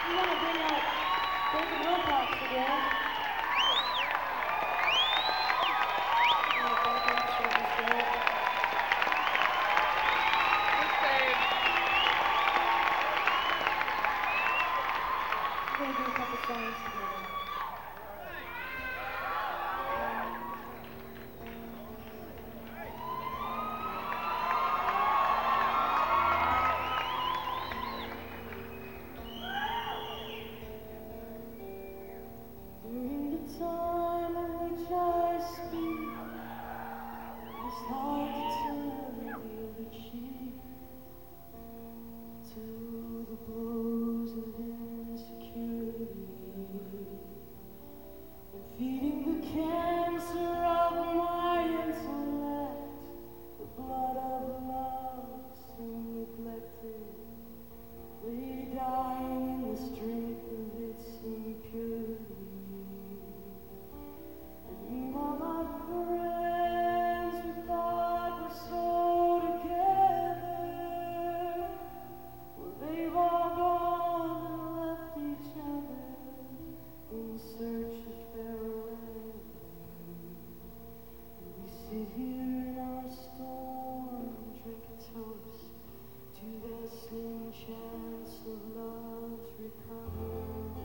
We want to bring out David Wilcox again. We're going to do a couple songs together. During the time in which I speak, it's hard to tell the other cheek to the blows of insecurity and feeding the cancer of my intellect, the blood of love soon neglected, lay dying in the strength of its impurity. And all my friends we thought were so together, well, they've all gone and left each other in search of farewell. And we sit here in our storm and drink a toast to the slim chance of love's recovery.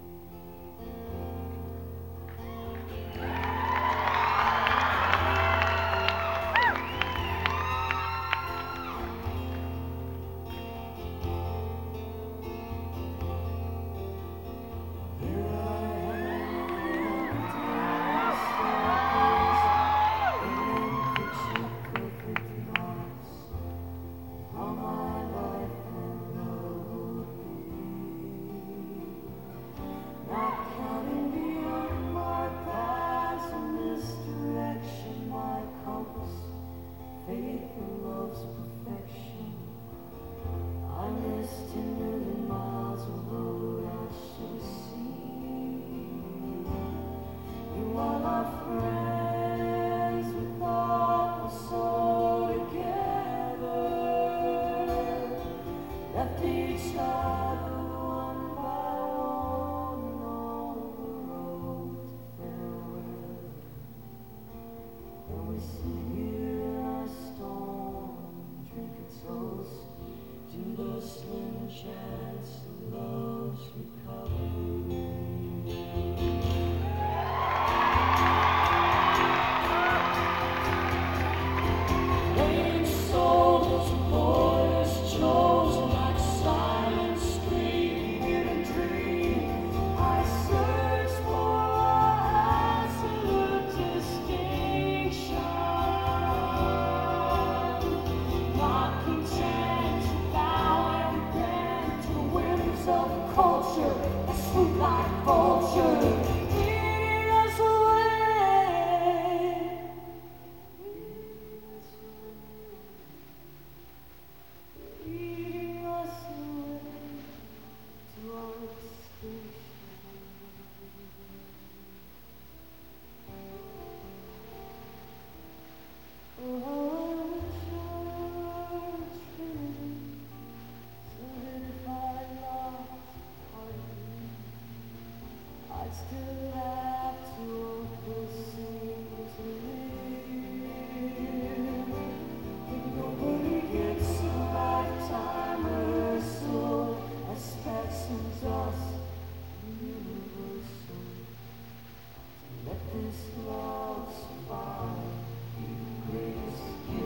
Faith and love's perfection. I missed 10 million miles of road I should have seen. You are my friends, we thought were so together, left each other one by one on the road to farewell. And we sit here in our storm, drink a toast to the slim chance of love's recovery. Lame souls, boys chosen like silent scream in a dream. I search for absolute distinction, not content to bow and bend to the whims of culture, a swoop like vulture, eating us away. Eating us away to our extinction. Oh, I wish I were a Trinity, so that if I lost part of me, I'd still have two of those things to live. But nobody gets a lifetime rehearsal as specters us universal. Let this love survive, be the greatest gift.